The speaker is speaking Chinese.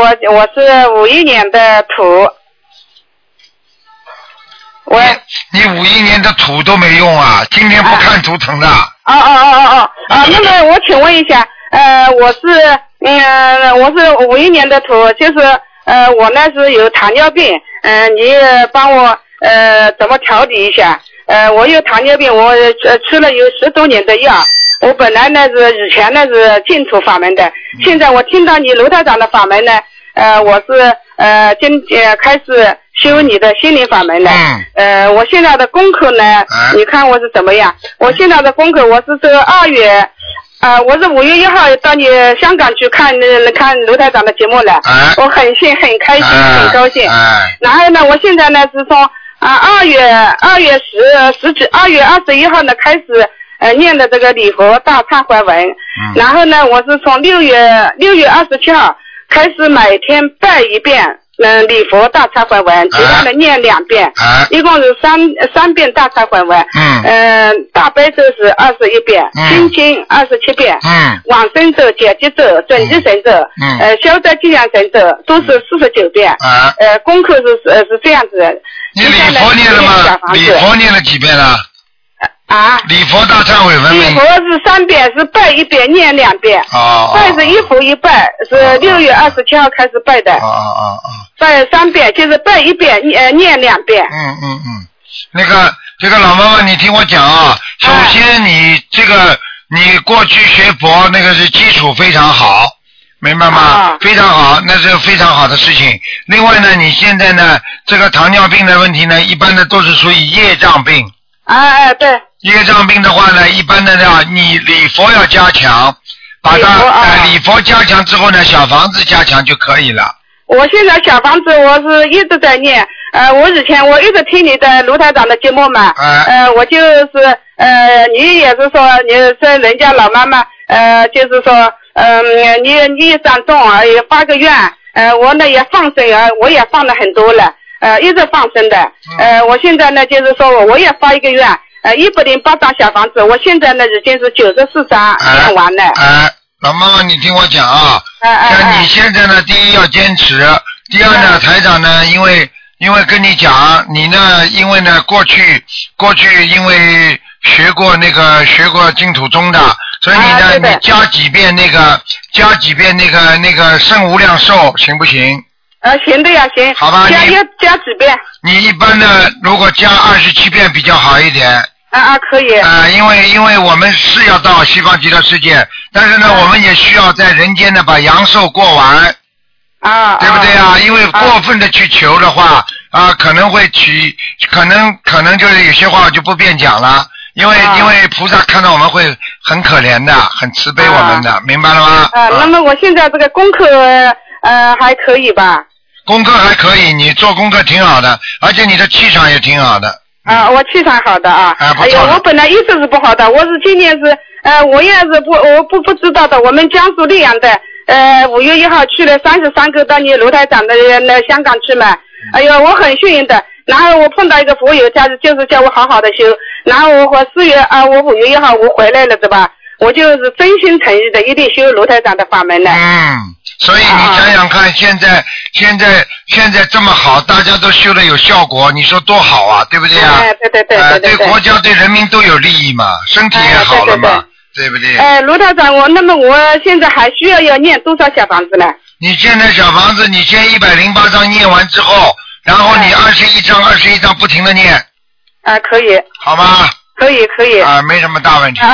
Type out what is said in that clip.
我是51年的土。喂。 你51年的土都没用啊，今天不看图腾的。 那么我请问一下，我是51年的土，就是我呢是有糖尿病，你帮我怎么调理一下？我有糖尿病，我吃了有10多年的药。我本来呢是以前呢是净土法门的，现在我听到你卢台长的法门呢，我是开始修你的心灵法门了。我现在的功课呢，你看我是怎么样？我现在的功课我是这个2月。我是5月1号到你香港去看卢台长的节目了，我很开心，很高兴。然后呢，我现在呢是从2月21号呢开始念的这个礼佛大忏悔文，然后呢，我是从6月27号开始每天拜1遍。礼佛大忏悔文，其他的念2遍，一共是三遍大忏悔文。大悲咒是21遍，心经27遍，往生咒、解结咒、准提神咒，消灾吉祥神咒都是49遍。功课是这样子。 你礼佛念了吗？礼佛念了几遍了？礼佛大忏悔文。 礼佛是3遍，是拜1遍，念2遍。拜是一佛一拜，是6月27号开始拜的。拜3遍，就是拜1遍，念2遍。 这个老妈妈，你听我讲啊。首先，你过去学佛那个是基础非常好，明白吗？非常好，那是非常好的事情。另外呢，你现在呢，这个糖尿病的问题呢，一般的都是属于业障病。 对。 业障病的话呢，一般的呢，你礼佛要加强，把它礼佛加强之后呢，小房子加强就可以了。 我现在小房子我是一直在念，我以前我一直听你的卢台长的节目嘛，我就是你也是说你是人家老妈妈，就是说你长重也发个愿，我呢也放生我也放了很多了，一直放生的，我现在呢就是说我也发一个愿，108张小房子，我现在呢已经是94张念完了。 老妈妈，你听我讲啊，像你现在呢，第一要坚持，第二呢，台长呢，因为跟你讲，你呢，因为呢，过去因为学过净土宗的，所以你呢，你加几遍那个圣无量寿，行不行？ 行的呀，行。 好吧， 加几遍？ 你一般呢，如果加27遍比较好一点。 可以。 因为我们是要到西方极乐世界，但是呢，我们也需要在人间呢把阳寿过完。对不对啊？因为过分的去求的话，可能会可能就是有些话我就不便讲了，因为菩萨看到我们会很可怜的，很慈悲我们的，明白了吗？ 那么我现在这个功课还可以吧？ 功课还可以，你做功课挺好的，而且你的气场也挺好的。 我气场好的啊。 哎呦， 我本来意思是不好的，我是今年是我也是不知道的，我们江苏溧阳的5月1号去了33个到你卢台长的香港去嘛，哎呦我很幸运的，然后我碰到一个佛友，就是叫我好好的修，然后我5月1号我回来了对吧，我就是真心诚意的一定修卢台长的法门了。 所以你想想看，现在这么好，大家都修的有效果，你说多好啊，对不对啊？对。对国家对人民都有利益嘛，身体也好了嘛，对不对？ 卢台长，那么我现在还需要念多少小房子呢？ 你现在小房子，你先108章念完之后，然后你21章不停的念。 可以。 好吗？ 可以。 没什么大问题。